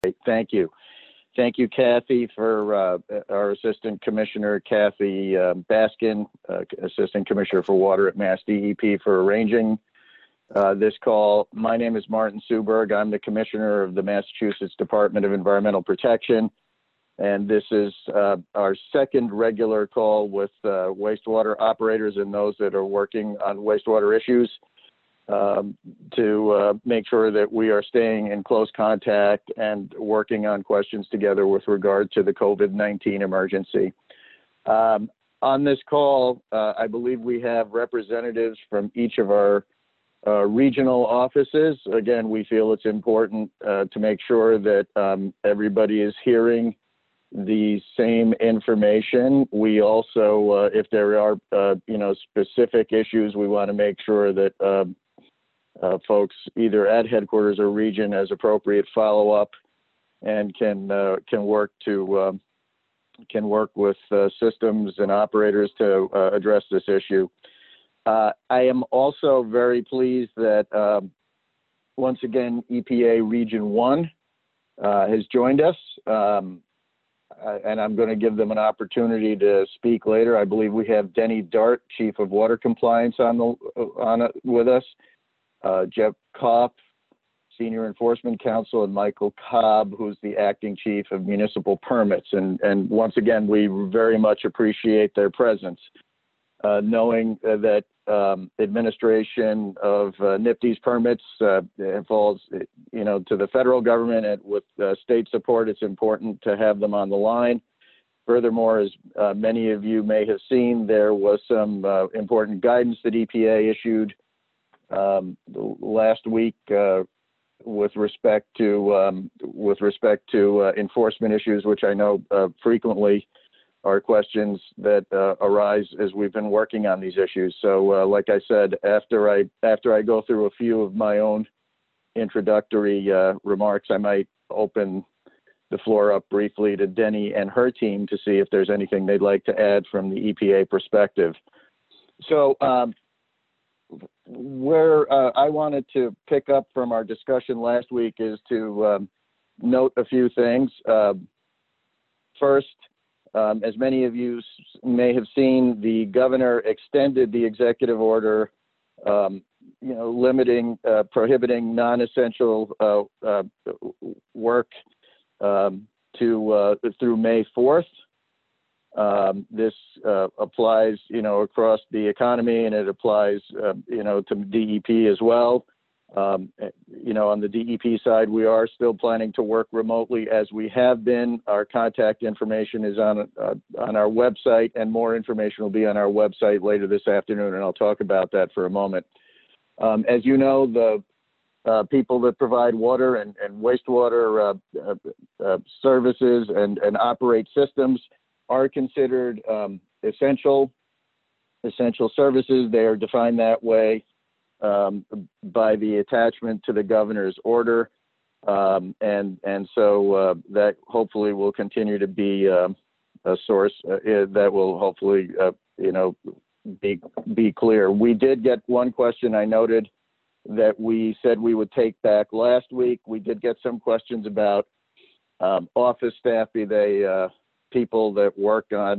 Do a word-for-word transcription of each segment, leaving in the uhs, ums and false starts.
Thank you. Thank you, Kathy, for uh, our Assistant Commissioner, Kathy uh, Baskin, uh, Assistant Commissioner for Water at Mass D E P, for arranging uh, this call. My name is Martin Suberg. I'm the Commissioner of the Massachusetts Department of Environmental Protection. And this is uh, our second regular call with uh, wastewater operators and those that are working on wastewater issues um, to uh, make sure that we are staying in close contact and working on questions together with regard to the COVID nineteen emergency. Um, on this call, uh, I believe we have representatives from each of our uh, regional offices. Again, we feel it's important uh, to make sure that um, everybody is hearing the same information. We also, uh, if there are, uh, you know, specific issues, we want to make sure that uh, uh, folks either at headquarters or region, as appropriate, follow up and can uh, can work to um, can work with uh, systems and operators to uh, address this issue. Uh, I am also very pleased that um, once again E P A Region One uh, has joined us. Um, Uh, and I'm going to give them an opportunity to speak later. I believe we have Denny Dart, Chief of Water Compliance, on the on it with us. Uh, Jeff Kopp, Senior Enforcement Counsel, and Michael Cobb, who's the Acting Chief of Municipal Permits. And and once again, we very much appreciate their presence, uh, knowing uh, that um, administration of uh, N I P D's permits uh, falls, you know, to the federal government, and with uh, state support, it's important to have them on the line. Furthermore, as uh, many of you may have seen, there was some uh, important guidance that E P A issued um, last week uh, with respect to um, with respect to uh, enforcement issues, which I know uh, frequently are questions that uh, arise as we've been working on these issues. So, uh, like I said, after I after I go through a few of my own introductory uh, remarks, I might open the floor up briefly to Denny and her team to see if there's anything they'd like to add from the E P A perspective. So, um, where uh, I wanted to pick up from our discussion last week is to um, note a few things. Uh, first, Um, as many of you may have seen, the governor extended the executive order, um, you know, limiting, uh, prohibiting non-essential uh, uh, work um, to uh, through May fourth. Um, this uh, applies, you know, across the economy, and it applies, uh, you know, to D E P as well. Um, you know, on the D E P side, we are still planning to work remotely as we have been. Our contact information is on uh, on our website, and more information will be on our website later this afternoon, and I'll talk about that for a moment. Um, as you know, the uh, people that provide water and, and wastewater uh, uh, uh, services and, and operate systems are considered um, essential, essential services. They are defined that way Um, by the attachment to the governor's order. Um, and, and so uh, that hopefully will continue to be uh, a source uh, that will hopefully, uh, you know, be, be clear. We did get one question I noted that we said we would take back last week. We did get some questions about um, office staff, be they uh, people that work on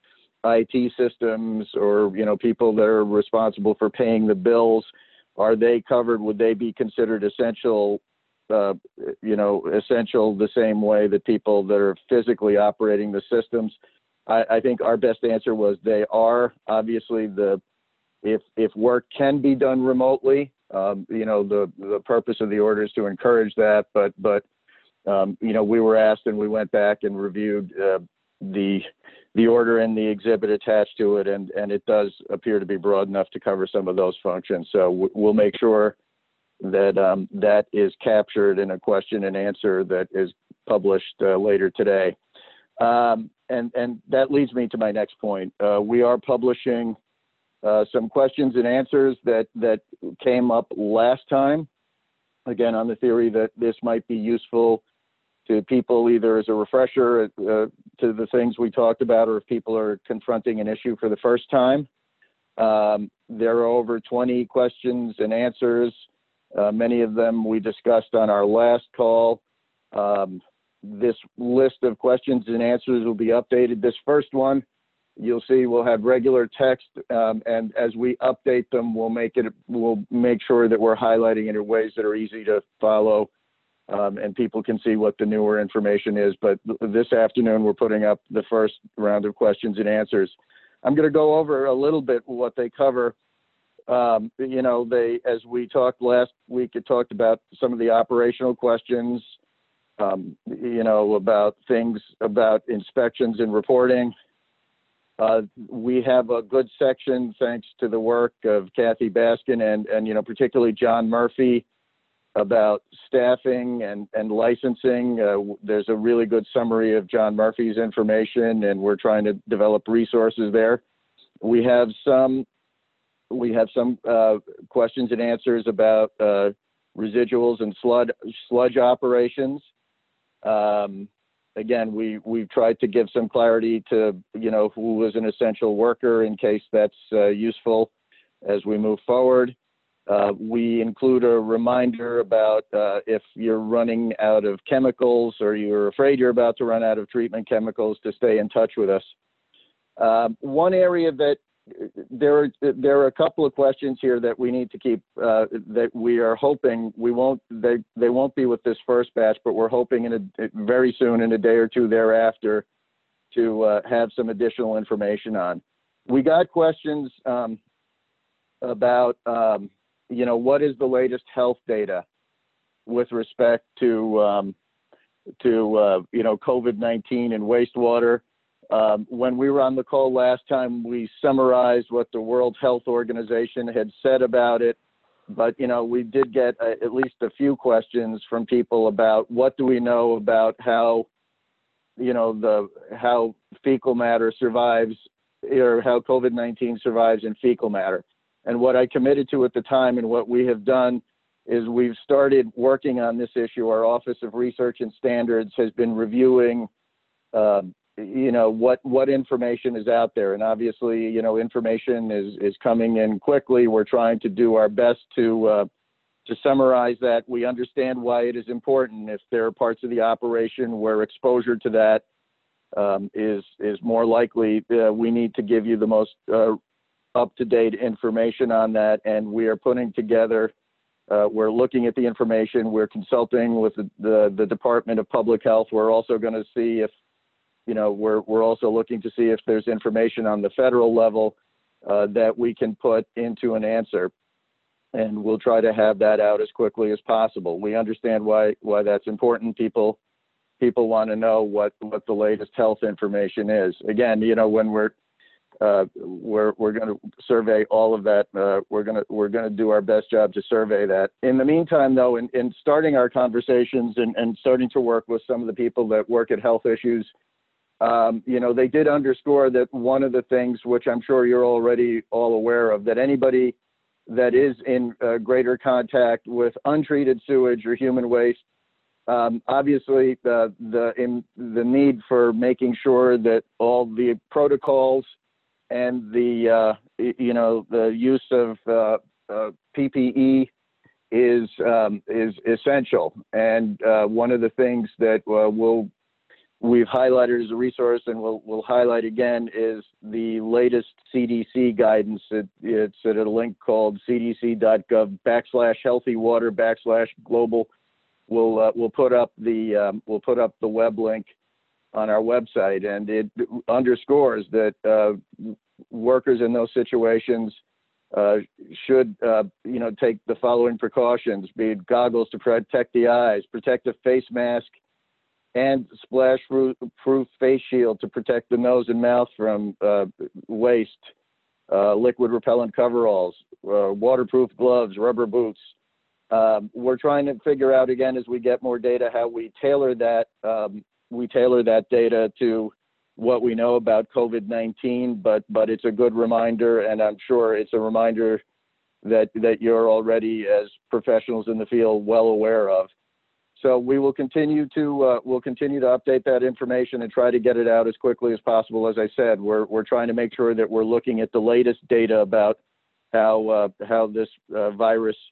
I T systems, or, you know, people that are responsible for paying the bills. Are they covered? Would they be considered essential, uh, you know, essential the same way that people that are physically operating the systems? I, I think our best answer was they are. Obviously, the if if work can be done remotely, um, you know, the the purpose of the order is to encourage that. But but um, you know, we were asked, and we went back and reviewed uh, the the order and the exhibit attached to it, and, and it does appear to be broad enough to cover some of those functions. So we'll make sure that um, that is captured in a question and answer that is published uh, later today. Um, and, and that leads me to my next point. Uh, we are publishing uh, some questions and answers that, that came up last time, again, on the theory that this might be useful to people, either as a refresher uh, to the things we talked about, or if people are confronting an issue for the first time. Um, there are over twenty questions and answers. Uh, many of them we discussed on our last call. Um, this list of questions and answers will be updated. This first one, you'll see we'll have regular text, um, and as we update them, we'll make it, we'll make sure that we're highlighting it in ways that are easy to follow, um, and people can see what the newer information is. But this afternoon, we're putting up the first round of questions and answers. I'm going to go over a little bit what they cover. Um, you know, they, as we talked last week, it talked about some of the operational questions, um, you know, about things about inspections and reporting. Uh, we have a good section, thanks to the work of Kathy Baskin and, and, you know, particularly John Murphy, about staffing and, and licensing. Uh, there's a really good summary of John Murphy's information, and we're trying to develop resources there. We have some, we have some uh, questions and answers about uh, residuals and sludge, sludge operations. Um, Again, we, we've tried to give some clarity to, you know, who is an essential worker in case that's uh, useful as we move forward. Uh, we include a reminder about uh, if you're running out of chemicals or you're afraid you're about to run out of treatment chemicals, to stay in touch with us. Um, one area that there are, there are a couple of questions here that we need to keep, uh, that we are hoping we won't, they, they won't be with this first batch, but we're hoping in a, very soon, in a day or two thereafter, to uh, have some additional information on. We got questions um, about, um, you know, what is the latest health data with respect to, um, to uh, you know, COVID nineteen and wastewater. Um, when we were on the call last time, we summarized what the World Health Organization had said about it. But, you know, we did get uh, at least a few questions from people about what do we know about how, you know, the, how fecal matter survives, or how COVID nineteen survives in fecal matter. And what I committed to at the time, and what we have done, is we've started working on this issue. Our Office of Research and Standards has been reviewing, um, you know, what, what information is out there. And obviously, you know, information is, is coming in quickly. We're trying to do our best to, uh, to summarize that. We understand why it is important. If there are parts of the operation where exposure to that um, is, is more likely, uh, we need to give you the most uh, up-to-date information on that. And we are putting together, uh, we're looking at the information. We're consulting with the, the, the Department of Public Health. We're also going to see if, you know, we're, we're also looking to see if there's information on the federal level uh, that we can put into an answer. And we'll try to have that out as quickly as possible. We understand why, why that's important. People, people want to know what, what the latest health information is. Again, you know, when we're, uh, we're, we're going to survey all of that. Uh, we're going to, we're going to do our best job to survey that. In the meantime, though, in, in starting our conversations and, and starting to work with some of the people that work at Health Issues, Um, you know, they did underscore that one of the things, which I'm sure you're already all aware of, that anybody that is in uh, greater contact with untreated sewage or human waste, um, obviously the, the, in, the need for making sure that all the protocols and the, uh, you know, the use of uh, uh, P P E is, um, is essential. And uh, one of the things that uh, we'll we've highlighted as a resource, and we'll, we'll highlight again, is the latest C D C guidance. It, it's at a link called cdc.gov backslash healthy water backslash global. We'll, uh, we'll put up the, um, we'll put up the web link on our website, and it underscores that uh, workers in those situations uh, should, uh, you know, take the following precautions: be it goggles to protect the eyes, protective face mask, and splash-proof face shield to protect the nose and mouth from uh, waste, uh, liquid repellent coveralls, uh, waterproof gloves, rubber boots. Um, we're trying to figure out, again, as we get more data, how we tailor that. Um, we tailor that data to what we know about COVID nineteen, but but it's a good reminder, and I'm sure it's a reminder that that you're already, as professionals in the field, well aware of. So we will continue to uh, we'll continue to update that information and try to get it out as quickly as possible. As I said, we're we're trying to make sure that we're looking at the latest data about how uh, how this uh, virus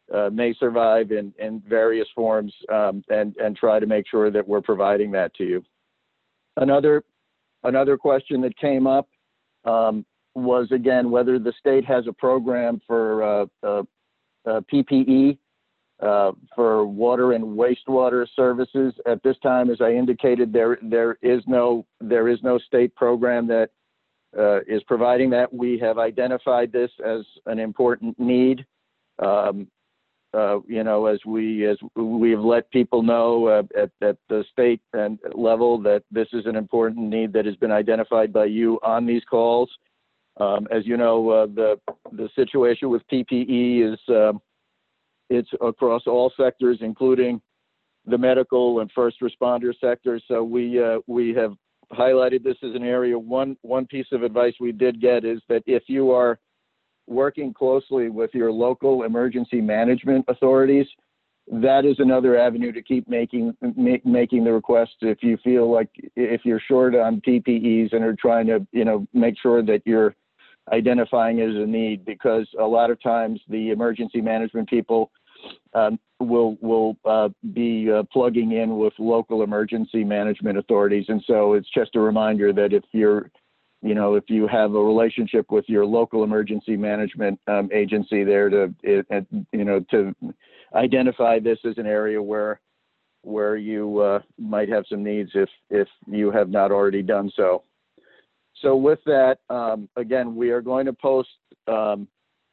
uh, may survive in, in various forms, um, and, and try to make sure that we're providing that to you. Another, another question that came up um, was, again, whether the state has a program for uh, uh, uh, P P E uh, for water and wastewater services. At this time, as I indicated, there there is no there is no state program that uh, is providing that. We have identified this as an important need. Um, uh, you know, as we as we have let people know uh, at, at the state and level that this is an important need that has been identified by you on these calls. Um, as you know, uh, the the situation with P P E is uh, it's across all sectors, including the medical and first responder sectors. So we uh, we have highlighted this as an area. One one piece of advice we did get is that if you are working closely with your local emergency management authorities, that is another avenue to keep making make, making the request. If you feel like if you're short on P P Es and are trying to you know make sure that you're identifying it as a need, because a lot of times the emergency management people um, will will uh, be uh, plugging in with local emergency management authorities, and so it's just a reminder that if you're, you know, if you have a relationship with your local emergency management um, agency there to, it, you know, to identify this as an area where where you uh, might have some needs if if you have not already done so. So with that, um, again, we are going to post, um,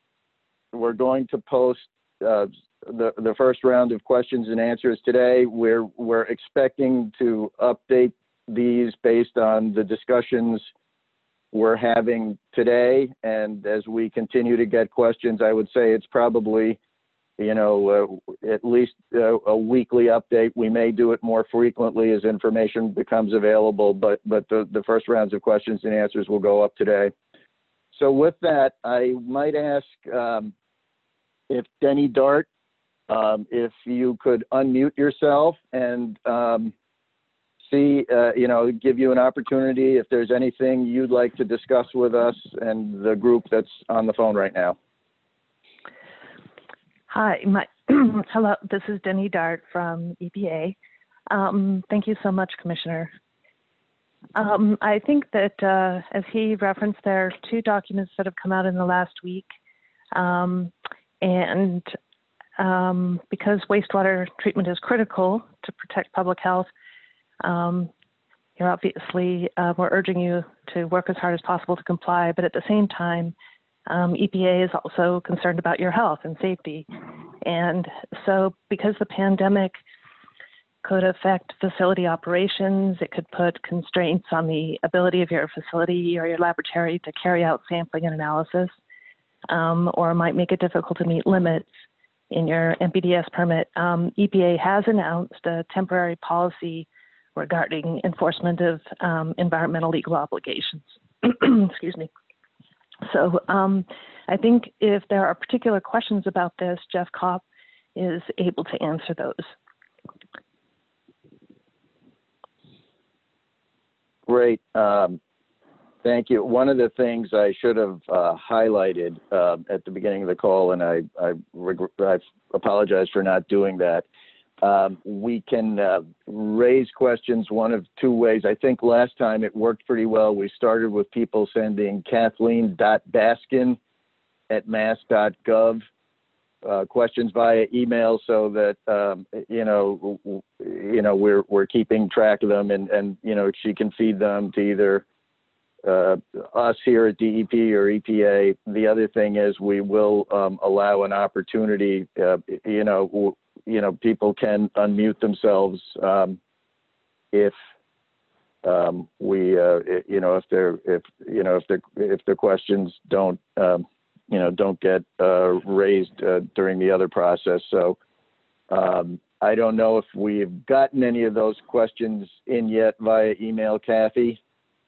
we're going to post uh, the, the first round of questions and answers today. We're, we're expecting to update these based on the discussions we're having today. And as we continue to get questions, I would say it's probably, you know, uh, at least uh, a weekly update. We may do it more frequently as information becomes available, but but the, the first rounds of questions and answers will go up today. So with that, I might ask um, if Denny Dart, um, if you could unmute yourself and um, see, uh, you know, give you an opportunity if there's anything you'd like to discuss with us and the group that's on the phone right now. Hi, my, hello, this is Denny Dart from E P A. Um, thank you so much, Commissioner. Um, I think that, uh, as he referenced, there are two documents that have come out in the last week. Um, and um, because wastewater treatment is critical to protect public health, um, you're obviously, uh, we're urging you to work as hard as possible to comply, but at the same time, Um, E P A is also concerned about your health and safety. And so because the pandemic could affect facility operations, it could put constraints on the ability of your facility or your laboratory to carry out sampling and analysis, um, or might make it difficult to meet limits in your M P D S permit. Um, E P A has announced a temporary policy regarding enforcement of um, environmental legal obligations. Excuse me. So um, I think if there are particular questions about this, Jeff Kopp is able to answer those. Great. Um, thank you. One of the things I should have uh, highlighted uh, at the beginning of the call, and I, I, I apologize for not doing that, um, we can uh, raise questions one of two ways. I think last time it worked pretty well. We started with people sending Kathleen Baskin at mass dot gov uh, questions via email, so that um, you know you know we're we're keeping track of them, and and you know she can feed them to either uh, us here at D E P or E P A. The other thing is we will um, allow an opportunity. Uh, you know. You know, people can unmute themselves um, if um, we, uh, you know, if they're, if you know, if the if the questions don't, um, you know, don't get uh, raised uh, during the other process. So um, I don't know if we've gotten any of those questions in yet via email, Kathy.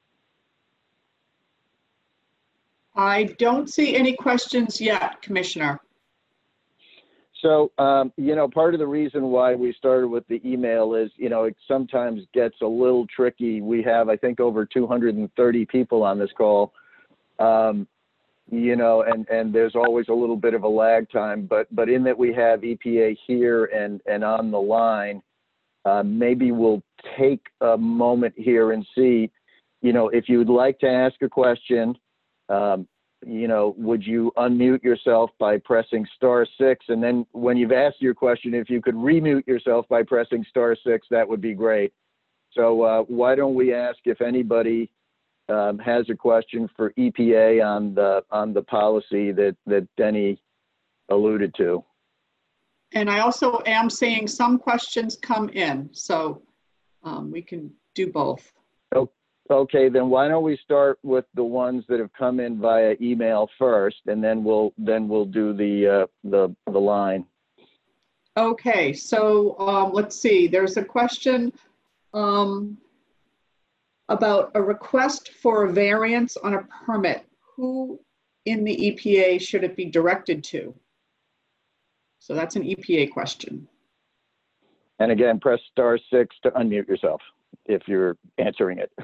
I don't see any questions yet, Commissioner. So, um, you know, part of the reason why we started with the email is, you know, it sometimes gets a little tricky. We have, I think, over two hundred thirty people on this call. Um, you know, and, and there's always a little bit of a lag time, but, but in that we have E P A here and, and on the line, uh, maybe we'll take a moment here and see, you know, if you would like to ask a question, um, you know, would you unmute yourself by pressing star six? And then when you've asked your question, if you could remute yourself by pressing star six, that would be great. So uh, why don't we ask if anybody um, has a question for E P A on the on the policy that, that Denny alluded to. And I also am seeing some questions come in, so um, we can do both. Okay, then why don't we start with the ones that have come in via email first, and then we'll then we'll do the uh, the the line. Okay, so um, let's see. There's a question um, about a request for a variance on a permit. Who in the E P A should it be directed to? So that's an E P A question. And again, press star six to unmute yourself if you're answering it.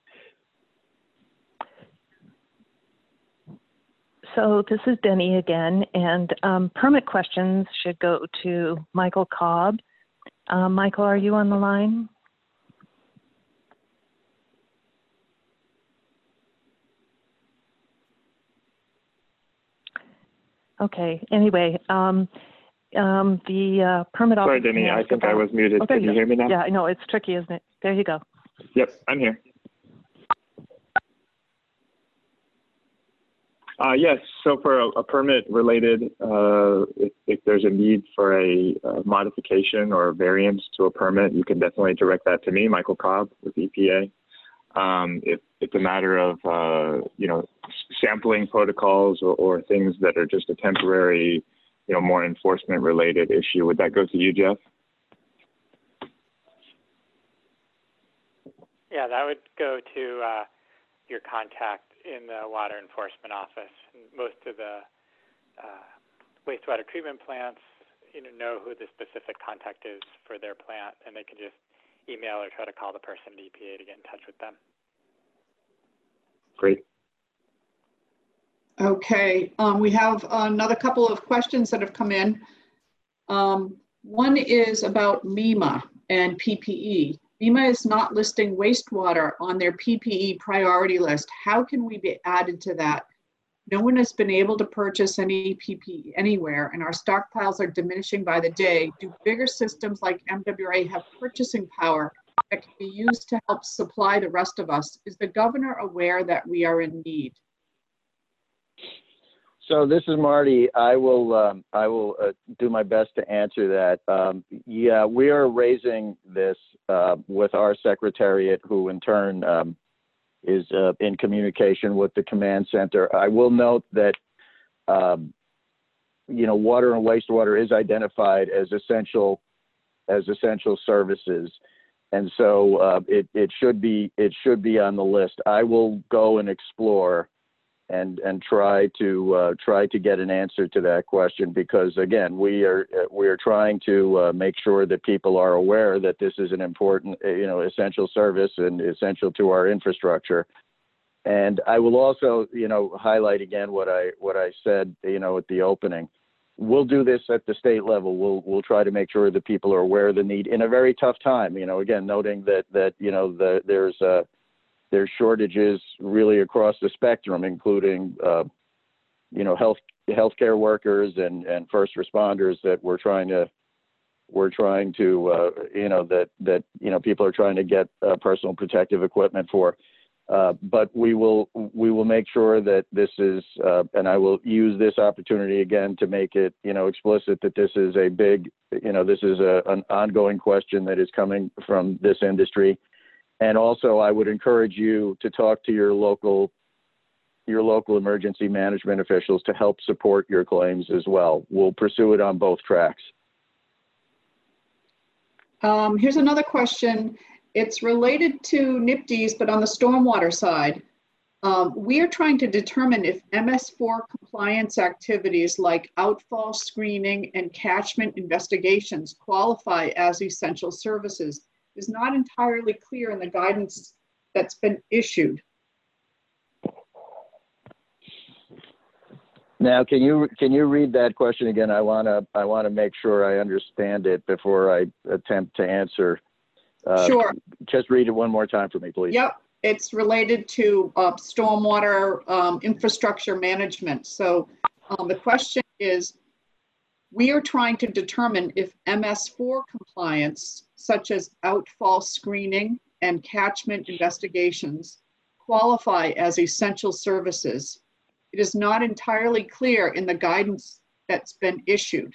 So this is Denny again, and um, permit questions should go to Michael Cobb. Uh, Michael, are you on the line? Okay, anyway, um, um, the uh, permit office. Sorry, Denny, I think I was muted. Oh, Can you hear me now? Yeah, I know, it's tricky, isn't it? There you go. Yep, I'm here. Uh, yes, so for a, a permit related, uh, if, if there's a need for a, a modification or a variance to a permit, you can definitely direct that to me, Michael Cobb with E P A. Um, if it's a matter of, uh, you know, sampling protocols or, or things that are just a temporary, you know, more enforcement related issue, would that go to you, Jeff? Yeah, that would go to uh, your contact in the water enforcement office. Most of the uh, wastewater treatment plants, you know, know who the specific contact is for their plant, and they can just email or try to call the person at E P A to get in touch with them. Great. Okay, um, we have another couple of questions that have come in. Um, one is about MEMA and P P E. MEMA is not listing wastewater on their P P E priority list. How can we be added to that? No one has been able to purchase any P P E anywhere, and our stockpiles are diminishing by the day. Do bigger systems like M W R A have purchasing power that can be used to help supply the rest of us? Is the governor aware that we are in need? So this is Marty. I will um, I will uh, do my best to answer that. Um, yeah, we are raising this uh, with our secretariat, who in turn um, is uh, in communication with the command center. I will note that um, you know, water and wastewater is identified as essential as essential services, and so uh, it it should be it should be on the list. I will go and explore and and try to uh, try to get an answer to that question, because again, we are we are trying to uh, make sure that people are aware that this is an important, you know, essential service and essential to our infrastructure. And I will also, you know, highlight again what I what I said, you know, at the opening. We'll do this at the state level. We'll we'll try to make sure that people are aware of the need in a very tough time. You know, again, noting that that you know the there's a There's shortages really across the spectrum, including, uh, you know, health healthcare workers and, and first responders that we're trying to we're trying to uh, you know that that you know people are trying to get uh, personal protective equipment for. Uh, but we will we will make sure that this is, uh, and I will use this opportunity again to make it, you know, explicit that this is a big, you know, this is a, an ongoing question that is coming from this industry. And also, I would encourage you to talk to your local, your local emergency management officials to help support your claims as well. We'll pursue it on both tracks. Um, here's another question. It's related to N I P Ds, but on the stormwater side. Um, we are trying to determine if M S four compliance activities like outfall screening and catchment investigations qualify as essential services. Is not entirely clear in the guidance that's been issued. Now, can you can you read that question again? I wanna I wanna make sure I understand it before I attempt to answer. Uh, Sure. Just read it one more time for me, please. Yep. It's related to uh, stormwater um, infrastructure management. So um, the question is, we are trying to determine if M S four compliance, such as outfall screening and catchment investigations, qualify as essential services. It is not entirely clear in the guidance that's been issued.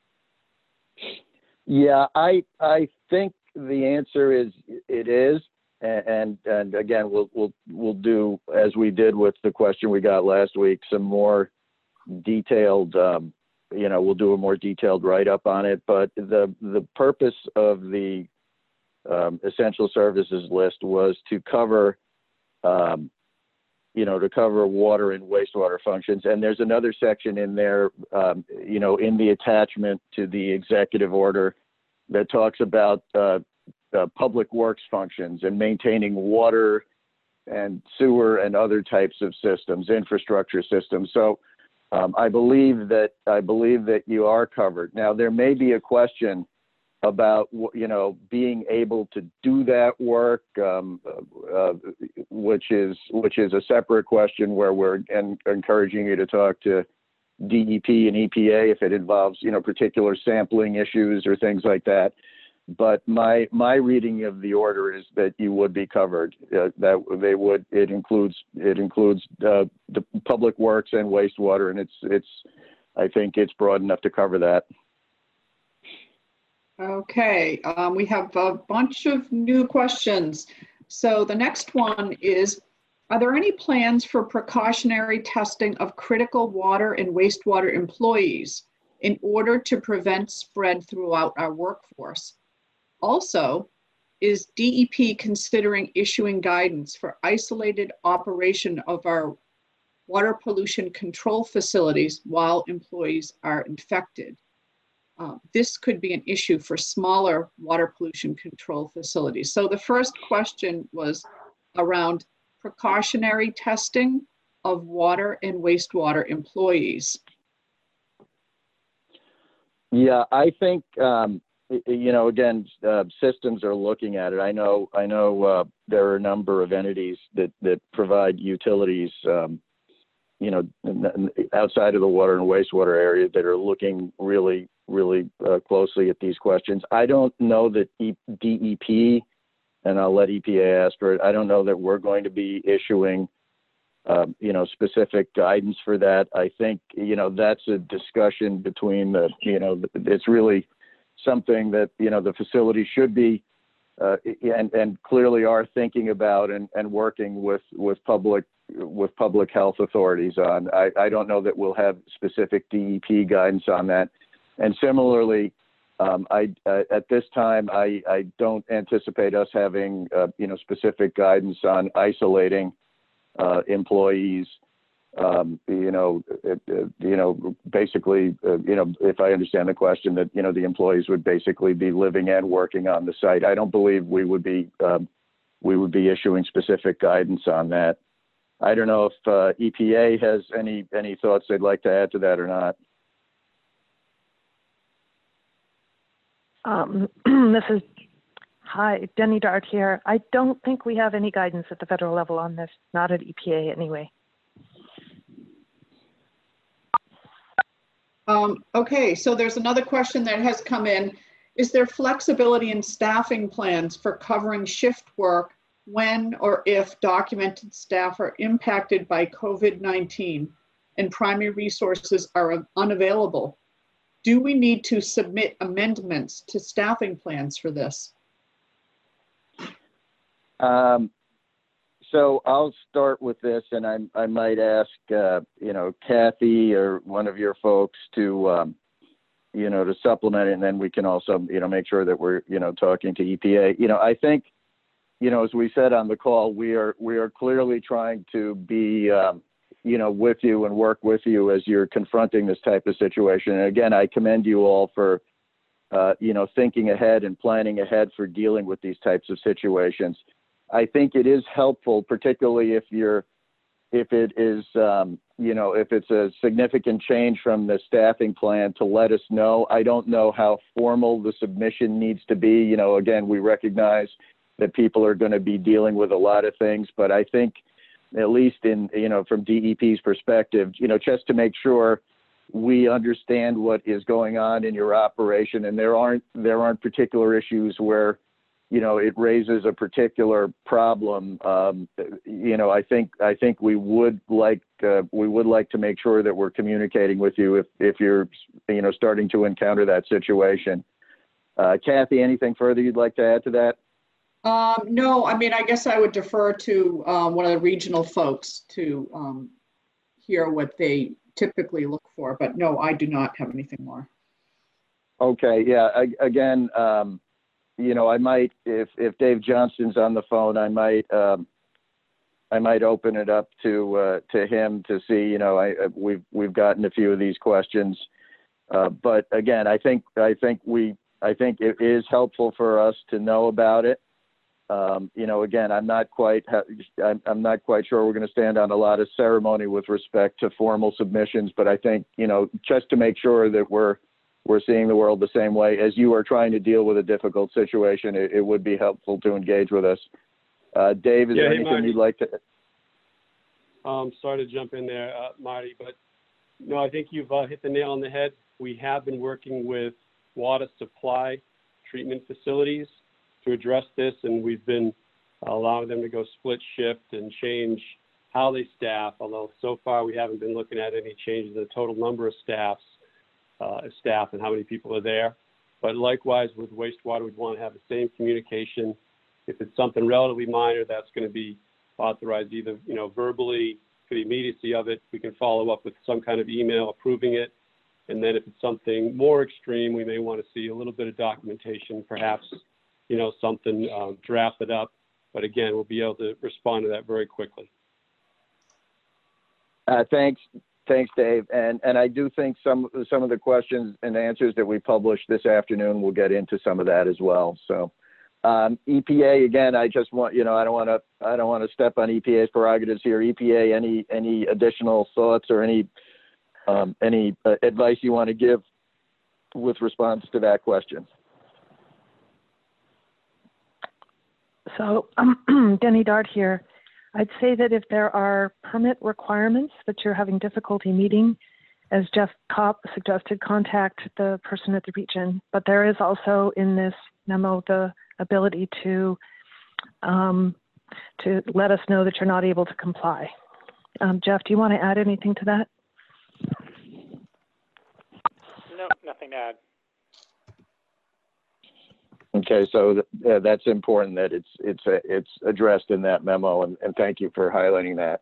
Yeah, I I think the answer is it is, and and again we'll we'll we'll do as we did with the question we got last week, some more detailed. Um, you know, we'll do a more detailed write-up on it. But the the purpose of the um, essential services list was to cover. Um, you know, to cover water and wastewater functions. And there's another section in there, um, you know, in the attachment to the executive order that talks about uh, uh, public works functions and maintaining water and sewer and other types of systems, infrastructure systems. So um, I believe that I believe that you are covered. Now, there may be a question about, you know, being able to do that work, um, uh, which is which is a separate question where we're en- encouraging you to talk to D E P and E P A if it involves, you know, particular sampling issues or things like that. But my my reading of the order is that you would be covered. Uh, that they would. It includes it includes uh, the public works and wastewater, and it's it's. I think it's broad enough to cover that. Okay, um, we have a bunch of new questions. So the next one is, are there any plans for precautionary testing of critical water and wastewater employees in order to prevent spread throughout our workforce? Also, is D E P considering issuing guidance for isolated operation of our water pollution control facilities while employees are infected? Uh, this could be an issue for smaller water pollution control facilities. So the first question was around precautionary testing of water and wastewater employees. Yeah, I think, um, you know, again, uh, systems are looking at it. I know, I know uh, there are a number of entities that, that provide utilities, um, you know, outside of the water and wastewater area that are looking really, really uh, closely at these questions. I don't know that D E P, and I'll let E P A ask for it, I don't know that we're going to be issuing, um, you know, specific guidance for that. I think, you know, that's a discussion between the, you know, it's really something that, you know, the facility should be uh, and, and clearly are thinking about and, and working with, with public with public health authorities on. I, I don't know that we'll have specific D E P guidance on that. And similarly, um, I, uh, at this time, I, I don't anticipate us having, uh, you know, specific guidance on isolating uh, employees. Um, you know, it, uh, you know, basically, uh, you know, if I understand the question, that, you know, the employees would basically be living and working on the site. I don't believe we would be, um, we would be issuing specific guidance on that. I don't know if uh, E P A has any any thoughts they'd like to add to that or not. Um, this is, hi, Denny Dart here. I don't think we have any guidance at the federal level on this, not at E P A anyway. Um, okay, so there's another question that has come in. Is there flexibility in staffing plans for covering shift work when or if documented staff are impacted by COVID nineteen and primary resources are unavailable? Do we need to submit amendments to staffing plans for this? Um, so I'll start with this, and I, I might ask, uh, you know, Kathy or one of your folks to, um, you know, to supplement it, and then we can also, you know, make sure that we're, you know, talking to E P A. You know, I think, you know, as we said on the call, we are we are clearly trying to be, um, you know, with you and work with you as you're confronting this type of situation. And again, I commend you all for, uh, you know, thinking ahead and planning ahead for dealing with these types of situations. I think it is helpful, particularly if you're if it is, um, you know, if it's a significant change from the staffing plan, to let us know. I don't know how formal the submission needs to be. You know, again, we recognize that people are going to be dealing with a lot of things, but I think, at least in, you know, from D E P's perspective, you know, just to make sure we understand what is going on in your operation, and there aren't there aren't particular issues where, you know, it raises a particular problem. Um, you know, I think I think we would like uh, we would like to make sure that we're communicating with you if if you're, you know, starting to encounter that situation. Uh, Kathy, anything further you'd like to add to that? Um, no, I mean, I guess I would defer to um, one of the regional folks to um, hear what they typically look for, but no, I do not have anything more. Okay, yeah, I, again, um, you know, I might, if, if Dave Johnston's on the phone, I might, um, I might open it up to, uh, to him to see, you know, I, we've, we've gotten a few of these questions. Uh, but again, I think, I think we, I think it is helpful for us to know about it. Um, you know, again, I'm not quite, I'm, I'm not quite sure we're going to stand on a lot of ceremony with respect to formal submissions, but I think, you know, just to make sure that we're, we're seeing the world the same way as you are trying to deal with a difficult situation, it, it would be helpful to engage with us. Uh, Dave, is yeah, there hey, anything Marty. you'd like to? Um, sorry to jump in there, uh, Marty, but no, I think you've uh, hit the nail on the head. We have been working with water supply treatment facilities to address this, and we've been allowing them to go split shift and change how they staff, although so far we haven't been looking at any changes in the total number of staffs, uh, staff and how many people are there. But likewise with wastewater, we'd want to have the same communication. If it's something relatively minor, that's going to be authorized either, you know, verbally for the immediacy of it. We can follow up with some kind of email approving it. And then if it's something more extreme, we may want to see a little bit of documentation, perhaps, you know, something um, drafted up. But again, we'll be able to respond to that very quickly. Uh, thanks, thanks, Dave. And and I do think some some of the questions and answers that we published this afternoon, we'll get into some of that as well. So, um, E P A, again, I just want, you know, I don't want to I don't want to step on E P A's prerogatives here. E P A, any any additional thoughts or any um, any uh, advice you want to give with response to that question? So, um, Denny Dart here. I'd say that if there are permit requirements that you're having difficulty meeting, as Jeff Kopp suggested, contact the person at the region. But there is also in this memo the ability to um, to let us know that you're not able to comply. Um, Jeff, do you want to add anything to that? No, nothing to add. Okay, so th uh, that's important that it's it's uh, it's addressed in that memo, and, and thank you for highlighting that.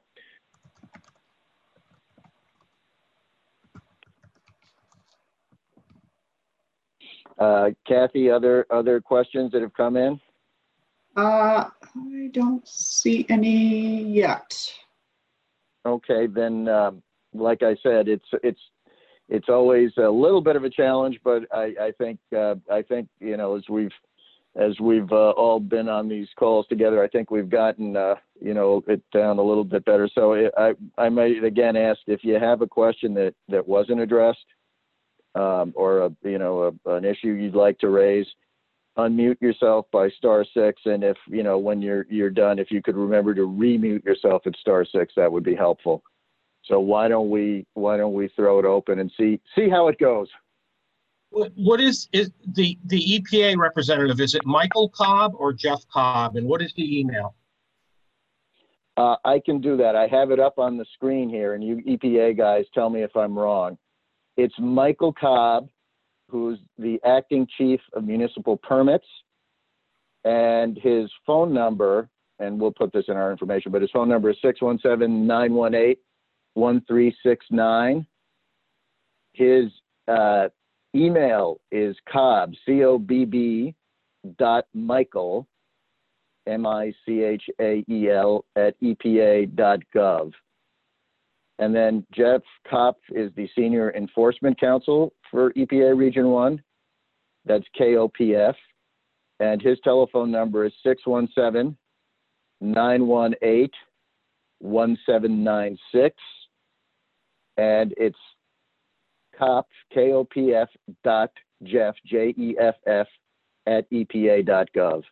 Uh, Kathy, other other questions that have come in? Uh, I don't see any yet. Okay, then, um, like I said, it's it's it's always a little bit of a challenge, but I, I think uh, I think you know as we've as we've uh, all been on these calls together, I think we've gotten uh, you know it down a little bit better. So it, I I might again ask if you have a question that that wasn't addressed, um, or a you know a, an issue you'd like to raise, unmute yourself by star six, and if you know when you're you're done, if you could remember to remute yourself at star six, that would be helpful. So why don't we why don't we throw it open and see see how it goes? What, what is is the the E P A representative? Is it Michael Cobb or Jeff Cobb? And what is the email? Uh, I can do that. I have it up on the screen here, and you E P A guys tell me if I'm wrong. It's Michael Cobb, who's the acting chief of municipal permits, and his phone number, and we'll put this in our information, but his phone number is six one seven, nine one eight, one three six nine. His uh, email is Cobb, C O B B dot Michael, M I C H A E L, at E P A dot gov. And then Jeff Kopp is the Senior Enforcement Counsel for E P A Region one. That's K O P F. And his telephone number is six one seven, nine one eight, one seven nine six. And it's COPF, K O P F dot Jeff, J E F F, at E P A dot gov.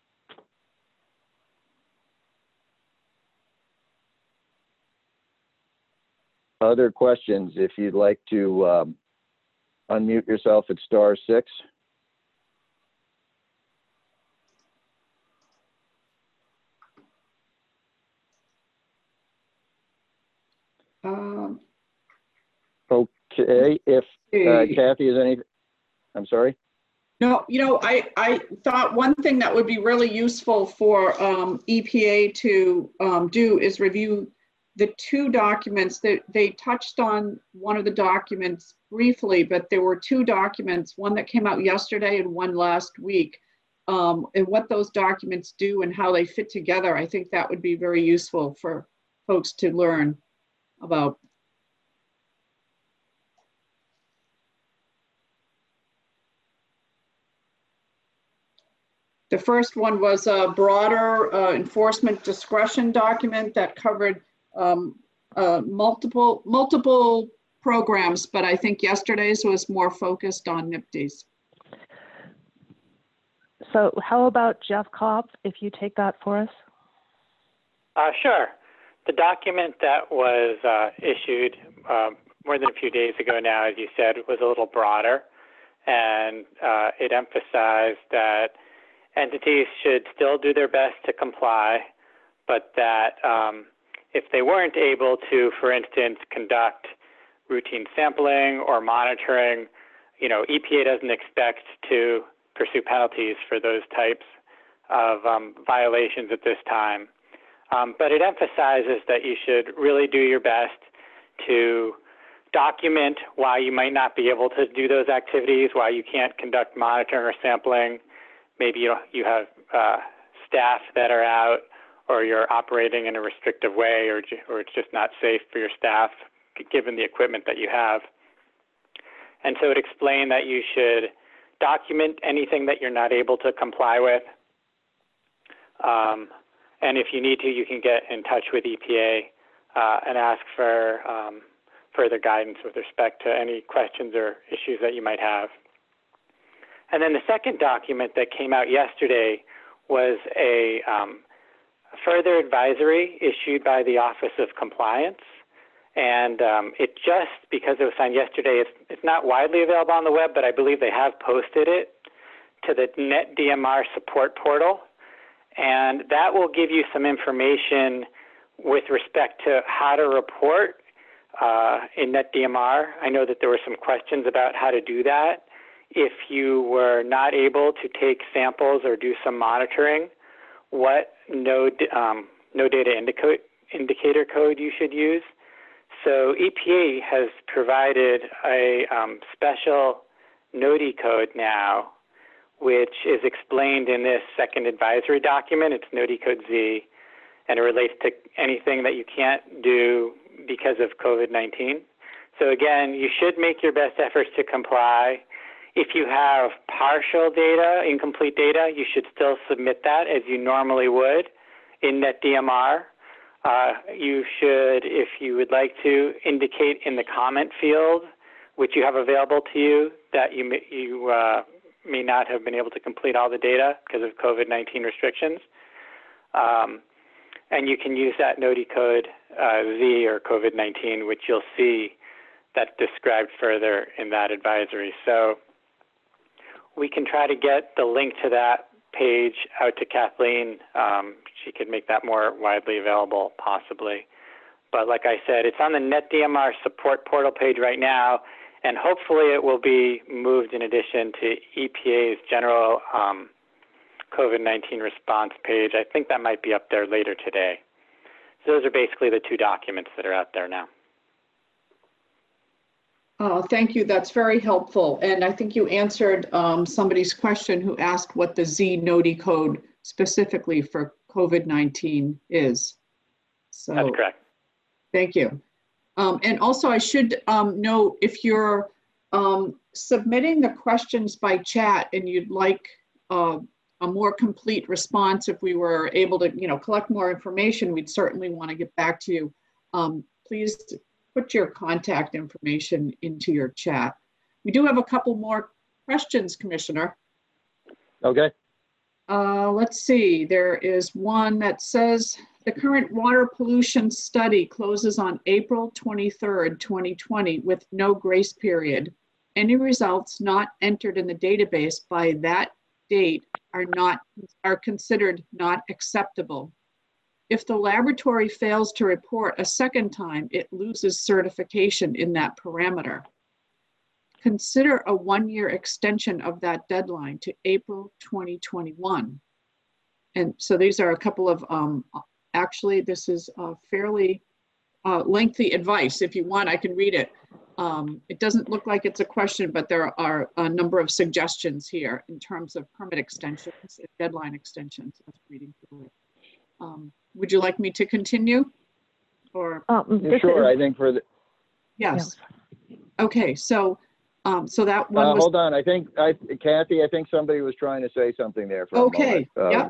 Other questions, if you'd like to um, unmute yourself at star six. Um, Okay, if uh, Kathy is any, I'm sorry? No, you know, I, I thought one thing that would be really useful for um, E P A to um, do is review the two documents that they touched on one of the documents briefly, but there were two documents, one that came out yesterday and one last week, um, and what those documents do and how they fit together. I think that would be very useful for folks to learn about. The first one was a broader uh, enforcement discretion document that covered um, uh, multiple multiple programs, but I think yesterday's was more focused on N P D E S. So how about Jeff Cobb, if you take that for us? Uh, sure. The document that was uh, issued uh, more than a few days ago now, as you said, was a little broader, and uh, it emphasized that entities should still do their best to comply, but that um, if they weren't able to, for instance, conduct routine sampling or monitoring, you know, E P A doesn't expect to pursue penalties for those types of um, violations at this time. Um, but it emphasizes that you should really do your best to document why you might not be able to do those activities, why you can't conduct monitoring or sampling. Maybe you, you have uh, staff that are out, or you're operating in a restrictive way, or, or it's just not safe for your staff given the equipment that you have. And so it explained that you should document anything that you're not able to comply with. Um, and if you need to, you can get in touch with E P A uh, and ask for um, further guidance with respect to any questions or issues that you might have. And then the second document that came out yesterday was a um, further advisory issued by the Office of Compliance. And um, it just, because it was signed yesterday, it's, it's not widely available on the web, but I believe they have posted it to the Net D M R support portal. And that will give you some information with respect to how to report uh, in Net D M R. I know that there were some questions about how to do that. If you were not able to take samples or do some monitoring, what no, um, no data indica indicator code you should use. So E P A has provided a um, special NODI code now, which is explained in this second advisory document. It's NODI code Z, and it relates to anything that you can't do because of COVID nineteen. So again, you should make your best efforts to comply. If you have partial data, incomplete data, you should still submit that as you normally would in Net D M R. Uh, you should, if you would like to, indicate in the comment field, which you have available to you, that you, may, you uh, may not have been able to complete all the data because of COVID nineteen restrictions. Um, and you can use that NODI code uh, Z or COVID nineteen, which you'll see that's described further in that advisory. So we can try to get the link to that page out to Kathleen. Um, she could make that more widely available, possibly. But like I said, it's on the Net D M R support portal page right now, and hopefully it will be moved in addition to E P A's general um, COVID nineteen response page. I think that might be up there later today. So those are basically the two documents that are out there now. Oh, thank you. That's very helpful. And I think you answered um, somebody's question who asked what the Z NODI code specifically for COVID nineteen is. So that's correct. Thank you. Um, and also I should um, note, if you're um, submitting the questions by chat and you'd like uh, a more complete response, if we were able to, you know, collect more information, we'd certainly want to get back to you. Um, please put your contact information into your chat. We do have a couple more questions, Commissioner. Okay. Uh, let's see, there is one that says, the current water pollution study closes on April twenty-third, twenty twenty with no grace period. Any results not entered in the database by that date are not are considered not acceptable. If the laboratory fails to report a second time, it loses certification in that parameter. Consider a one-year extension of that deadline to April twenty twenty-one. And so these are a couple of, um, actually, this is a fairly uh, lengthy advice. If you want, I can read it. Um, it doesn't look like it's a question, but there are a number of suggestions here in terms of permit extensions, deadline extensions. I was reading through it. Um, would you like me to continue? Or Um, Yeah, sure. is, I think for the. yes. Okay. So, um, so that one Uh, was. hold on. I think I, Kathy. I think somebody was trying to say something there. For Okay. A moment. Yep. Um,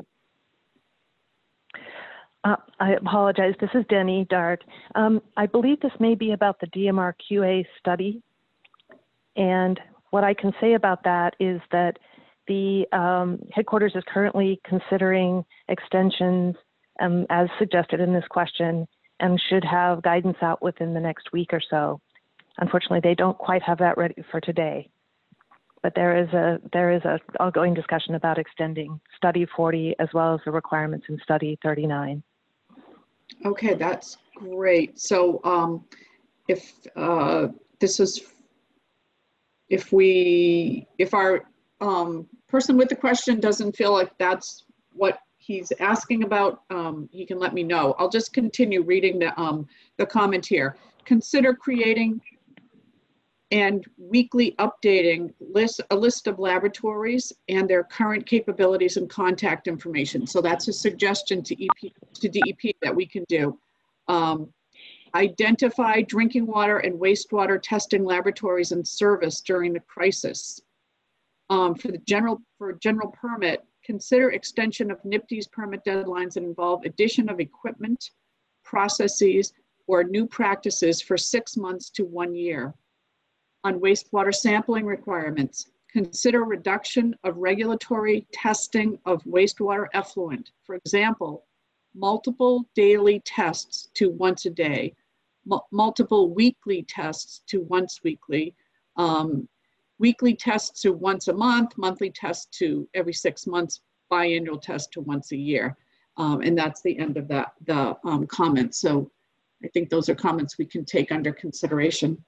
uh, I apologize. This is Denny Dart. Um, I believe this may be about the D M R Q A study. And what I can say about that is that the um, headquarters is currently considering extensions um, as suggested in this question and should have guidance out within the next week or so. Unfortunately, they don't quite have that ready for today. But there is a there is a ongoing discussion about extending study forty as well as the requirements in study thirty-nine. Okay, that's great. So um, if uh, this is, if we, if our um, person with the question doesn't feel like that's what he's asking about, um, he can let me know. I'll just continue reading the, um, the comment here. Consider creating and weekly updating list, a list of laboratories and their current capabilities and contact information. So that's a suggestion to E P, to D E P that we can do. Um, identify drinking water and wastewater testing laboratories and service during the crisis. Um, for the general, for general permit, consider extension of N I P T's permit deadlines that involve addition of equipment, processes, or new practices for six months to one year. On wastewater sampling requirements, consider reduction of regulatory testing of wastewater effluent. For example, multiple daily tests to once a day, multiple weekly tests to once weekly, um, weekly tests to once a month, monthly tests to every six months, biannual test to once a year. Um, and that's the end of that, the um, comments. So I think those are comments we can take under consideration.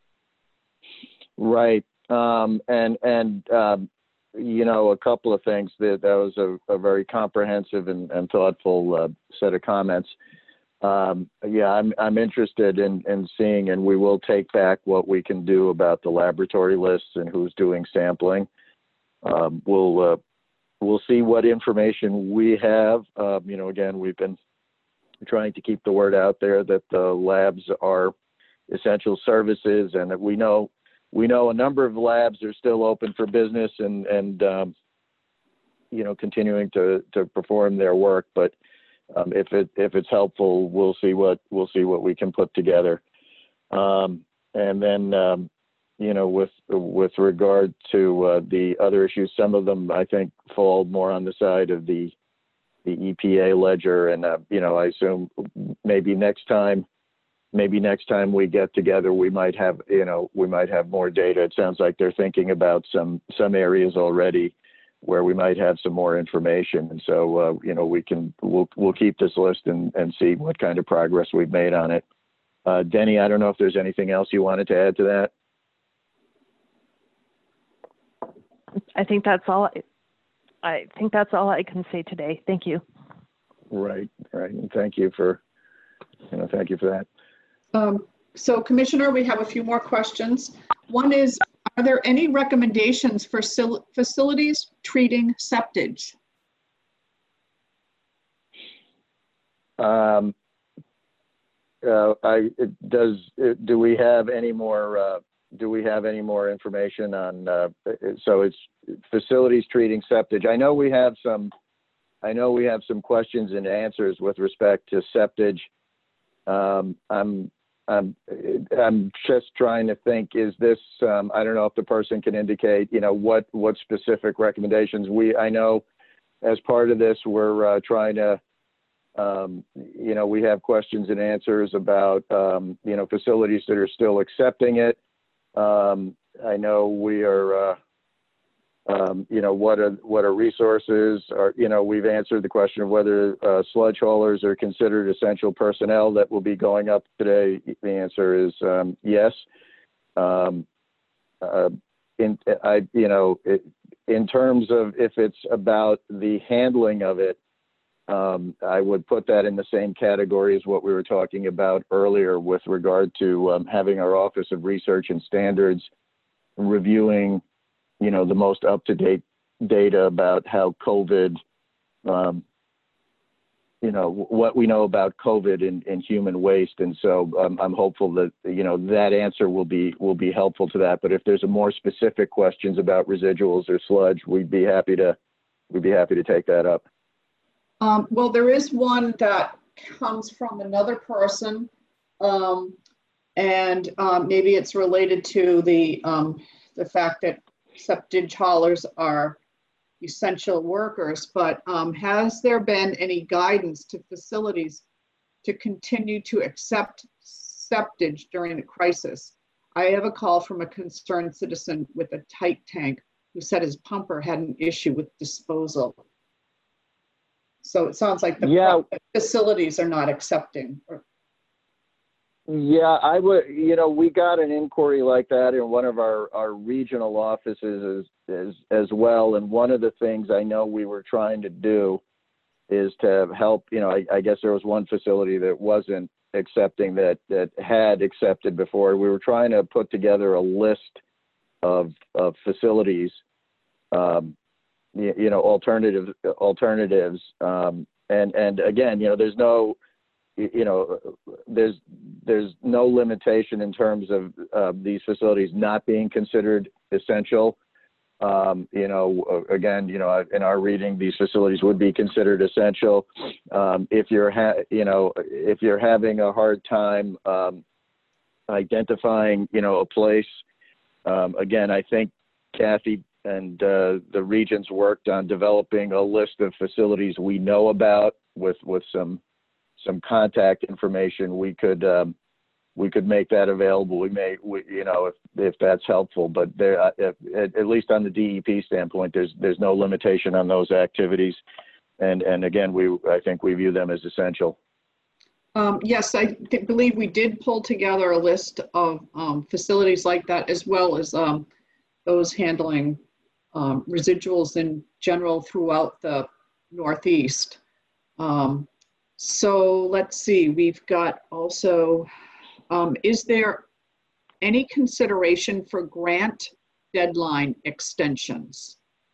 Right. Um, and, and, um, you know, a couple of things that that was a, a very comprehensive and, and thoughtful uh, set of comments. Um, yeah, I'm, I'm interested in, in seeing, and we will take back what we can do about the laboratory lists and who's doing sampling. Um, we'll, uh, we'll see what information we have. Um, you know, again, we've been trying to keep the word out there that the labs are essential services and that we know We know a number of labs are still open for business and, and um, you know, continuing to, to perform their work. But um, if it if it's helpful, we'll see what we'll see what we can put together. Um, and then, um, you know, with with regard to uh, the other issues, some of them I think fall more on the side of the the E P A ledger. And uh, you know, I assume maybe next time. Maybe next time we get together, we might have, you know, we might have more data. It sounds like they're thinking about some some areas already where we might have some more information. And so, uh, you know, we can we'll we'll keep this list and and see what kind of progress we've made on it. Uh, Denny, I don't know if there's anything else you wanted to add to that. I think that's all. I, I think that's all I can say today. Thank you. Right, right, and thank you for, you know, thank you for that. Um, so Commissioner, we have a few more questions. One is, are there any recommendations for facilities treating septage? Um, uh, I, it does, it, do we have any more uh, do we have any more information on, uh, so it's facilities treating septage. I know we have some, I know we have some questions and answers with respect to septage. Um, I'm, I'm, I'm just trying to think, is this, um, I don't know if the person can indicate, you know, what, what specific recommendations we, I know as part of this, we're uh, trying to, um, you know, we have questions and answers about, um, you know, facilities that are still accepting it. Um, I know we are, uh, um, you know, what are, what are resources are, you know, we've answered the question of whether uh, sludge haulers are considered essential personnel that will be going up today. The answer is um, yes. Um, uh, in, I, you know, it, in terms of if it's about the handling of it, um, I would put that in the same category as what we were talking about earlier with regard to um, having our Office of Research and Standards reviewing, you know, the most up-to-date data about how COVID, um, you know, what we know about COVID in, in human waste. And so um, I'm hopeful that, you know, that answer will be, will be helpful to that. But if there's a more specific questions about residuals or sludge, we'd be happy to, we'd be happy to take that up. Um, well, there is one that comes from another person, um, and um, maybe it's related to the, um, the fact that septage haulers are essential workers, but um, has there been any guidance to facilities to continue to accept septage during the crisis? I have a call from a concerned citizen with a tight tank who said his pumper had an issue with disposal. So it sounds like the yeah. facilities are not accepting. Or... Yeah, I would, you know, we got an inquiry like that in one of our, our regional offices as, as, as well. And one of the things I know we were trying to do is to help, you know, I, I guess there was one facility that wasn't accepting that, that had accepted before. We were trying to put together a list of, of facilities, um, you, you know, alternative alternatives. Um, and, and again, you know, there's no, you know, there's there's no limitation in terms of uh, these facilities not being considered essential. Um, you know, again, you know, in our reading, these facilities would be considered essential. Um, if you're, ha- you know, if you're having a hard time um, identifying, you know, a place, um, again, I think Kathy and uh, the regions worked on developing a list of facilities we know about with with some. some contact information. We could um, we could make that available. We may, we, you know, if if that's helpful. But there, uh, if, at, at least on the D E P standpoint, there's there's no limitation on those activities. And and again, we I think we view them as essential. Um, yes, I believe we did pull together a list of um, facilities like that, as well as um, those handling um, residuals in general throughout the Northeast. Um, So let's see, we've got also, um, is there any consideration for grant deadline extensions?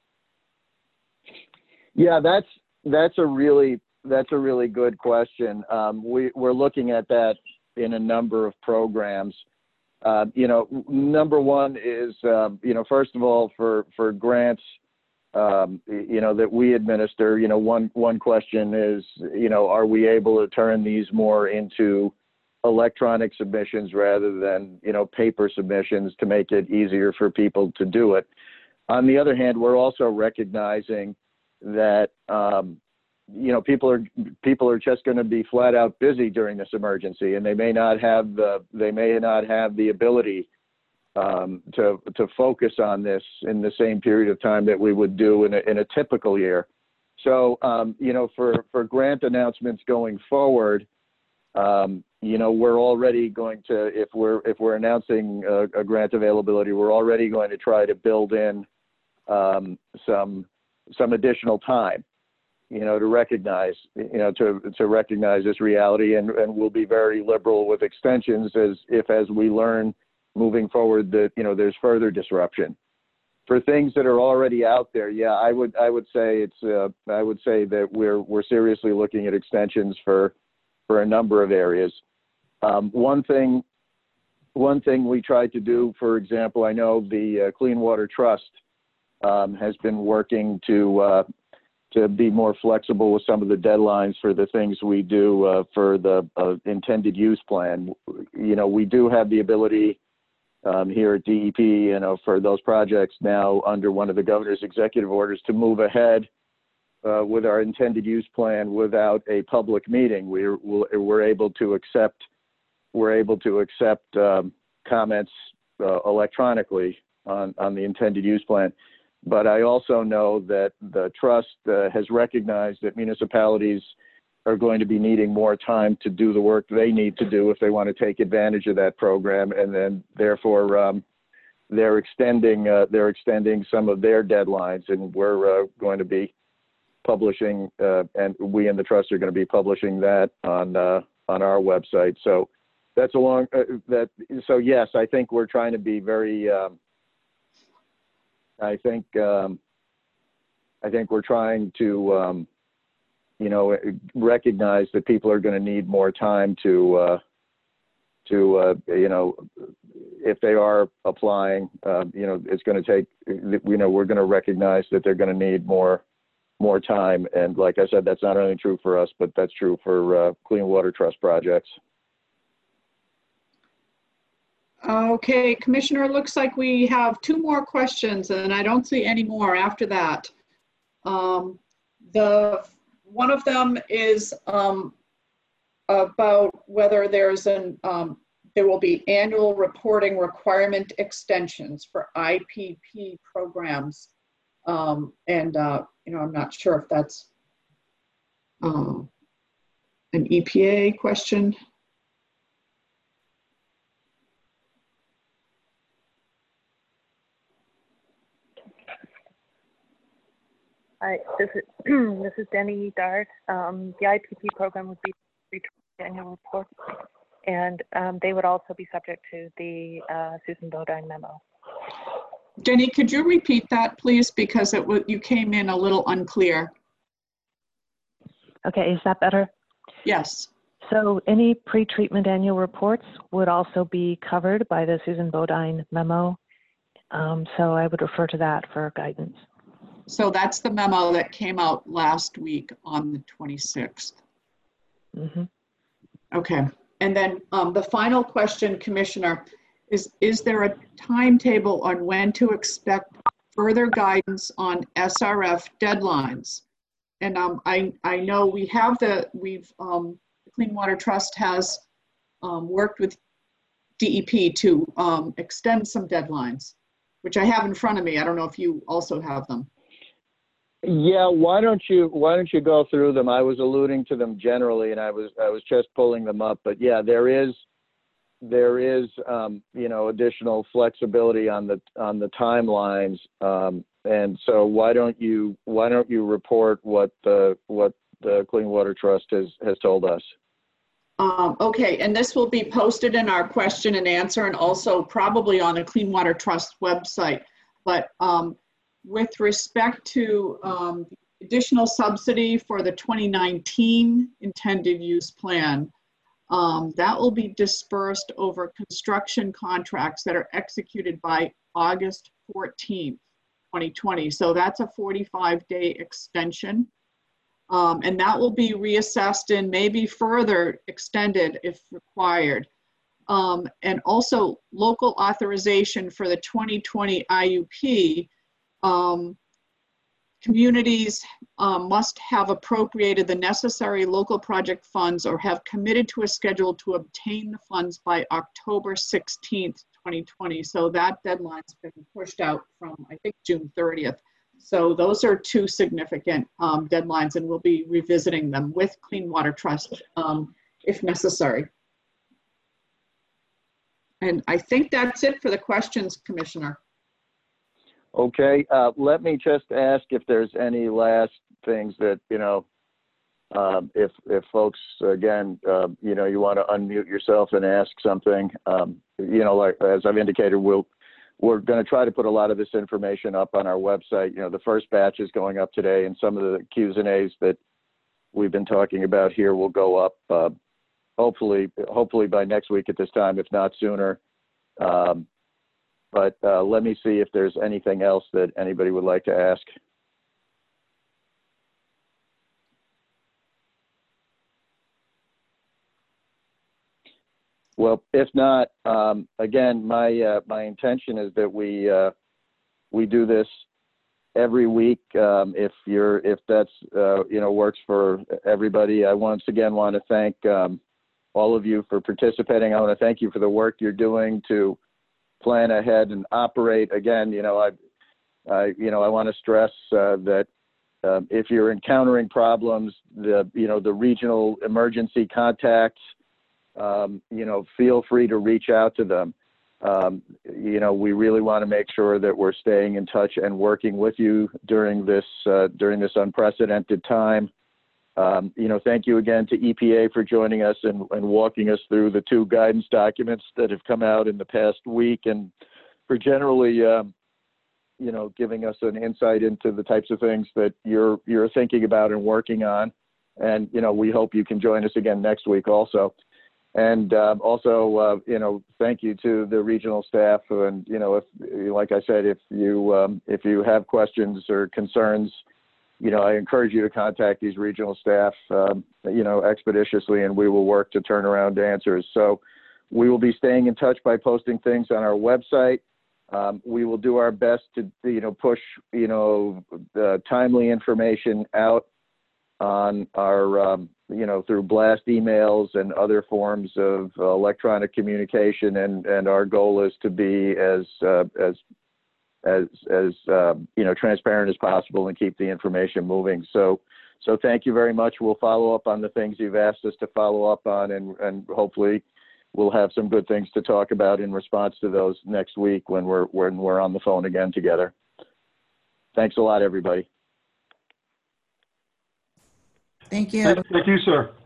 Yeah, that's that's a really that's a really good question. Um, we we're looking at that in a number of programs. Uh, you know, number one is um, you know, first of all, for for grants. Um, you know, that we administer, you know, one, one question is, you know, are we able to turn these more into electronic submissions rather than, you know, paper submissions to make it easier for people to do it? On the other hand, we're also recognizing that, um, you know, people are, people are just going to be flat out busy during this emergency, and they may not have the, they may not have the ability Um, to to focus on this in the same period of time that we would do in a, in a typical year. So, um, you know, for, for grant announcements going forward, um, you know, we're already going to, if we're if we're announcing a, a grant availability, we're already going to try to build in um, some some additional time, you know, to recognize, you know, to to recognize this reality, and, and we'll be very liberal with extensions as if as we learn moving forward that, you know, there's further disruption. For things that are already out there, yeah, I would I would say it's uh, I would say that we're we're seriously looking at extensions for for a number of areas. Um, one thing one thing we tried to do, for example, I know the uh, Clean Water Trust um, has been working to uh, to be more flexible with some of the deadlines for the things we do uh, for the uh, intended use plan. You know, we do have the ability um, here at D E P, you know, for those projects now under one of the governor's executive orders to move ahead uh, with our intended use plan without a public meeting. We're, we're able to accept, we're able to accept um, comments uh, electronically on, on the intended use plan. But I also know that the trust uh, has recognized that municipalities are going to be needing more time to do the work they need to do if they want to take advantage of that program, and then therefore um, they're extending uh, they're extending some of their deadlines, and we're uh, going to be publishing, uh, and we in the trust are going to be publishing that on uh, on our website. So that's a long uh, that. So yes, I think we're trying to be very. Um, I think um, I think we're trying to, um, you know, recognize that people are going to need more time to, uh, to uh, you know, if they are applying, uh, you know, it's going to take, you know, we're going to recognize that they're going to need more, more time. And like I said, that's not only true for us, but that's true for uh, Clean Water Trust projects. Okay, Commissioner, looks like we have two more questions, and I don't see any more after that. Um, the one of them is um, about whether there's an um, there will be annual reporting requirement extensions for I P P programs, um, and uh, you know, I'm not sure if that's um, an E P A question. Hi, this is this is Denny Dart. Um, the I P P program would be annual report, and um, they would also be subject to the uh, Susan Bodine memo. Denny, could you repeat that, please, because it w you came in a little unclear. Okay, is that better? Yes. So any pre-treatment annual reports would also be covered by the Susan Bodine memo. Um, so I would refer to that for guidance. So that's the memo that came out last week on the twenty-sixth. Mm-hmm. Okay. And then um, the final question, Commissioner, is, is there a timetable on when to expect further guidance on S R F deadlines? And um, I, I know we have the, we've, um, the Clean Water Trust has um, worked with D E P to um, extend some deadlines, which I have in front of me. I don't know if you also have them. Yeah, why don't you why don't you go through them? I was alluding to them generally, and I was I was just pulling them up. But yeah, there is there is um, you know, additional flexibility on the on the timelines, um, and so why don't you why don't you report what the what the Clean Water Trust has has told us? Um, okay, and this will be posted in our question and answer, and also probably on the Clean Water Trust website. But um, with respect to um, additional subsidy for the twenty nineteen intended use plan, um, that will be dispersed over construction contracts that are executed by August fourteenth, twenty twenty. So that's a forty-five day extension. Um, and that will be reassessed and maybe further extended if required. Um, and also local authorization for the twenty twenty I U P. Um, communities um, must have appropriated the necessary local project funds or have committed to a schedule to obtain the funds by October sixteenth, twenty twenty. So that deadline's been pushed out from, I think, June thirtieth. So those are two significant um, deadlines, and we'll be revisiting them with Clean Water Trust um, if necessary. And I think that's it for the questions, Commissioner. Okay, uh, let me just ask if there's any last things that, you know, um, if, if folks, again, uh, you know, you want to unmute yourself and ask something, um, you know, like, as I've indicated, we'll, we're going to try to put a lot of this information up on our website. You know, the first batch is going up today, and some of the Q's and A's that we've been talking about here will go up, uh, hopefully, hopefully by next week at this time, if not sooner. Um, but uh, let me see if there's anything else that anybody would like to ask. Well, if not, um, again, my uh, my intention is that we uh, we do this every week. Um, if you're if that's uh, you know works for everybody, I once again want to thank um, all of you for participating. I want to thank you for the work you're doing to plan ahead and operate. Again, you know, I, I you know I want to stress uh, that uh, if you're encountering problems, the you know the regional emergency contacts. Um, you know, feel free to reach out to them. Um, you know, we really want to make sure that we're staying in touch and working with you during this uh, during this unprecedented time. Um, you know, thank you again to E P A for joining us and, and walking us through the two guidance documents that have come out in the past week, and for generally, um, you know, giving us an insight into the types of things that you're you're thinking about and working on. And you know, we hope you can join us again next week also. And uh, also, uh, you know, thank you to the regional staff. And you know, if, like I said, if you um, if you have questions or concerns, you know, I encourage you to contact these regional staff, um, you know, expeditiously, and we will work to turn around answers. So, we will be staying in touch by posting things on our website. Um, we will do our best to, you know, push, you know, the timely information out on our, um, you know, through blast emails and other forms of uh, electronic communication, and, and our goal is to be as uh, as as as uh, you know transparent as possible and keep the information moving. So so thank you very much. We'll follow up on the things you've asked us to follow up on, and and hopefully we'll have some good things to talk about in response to those next week when we're when we're on the phone again together. Thanks a lot, everybody. Thank you. Thank, thank you, sir.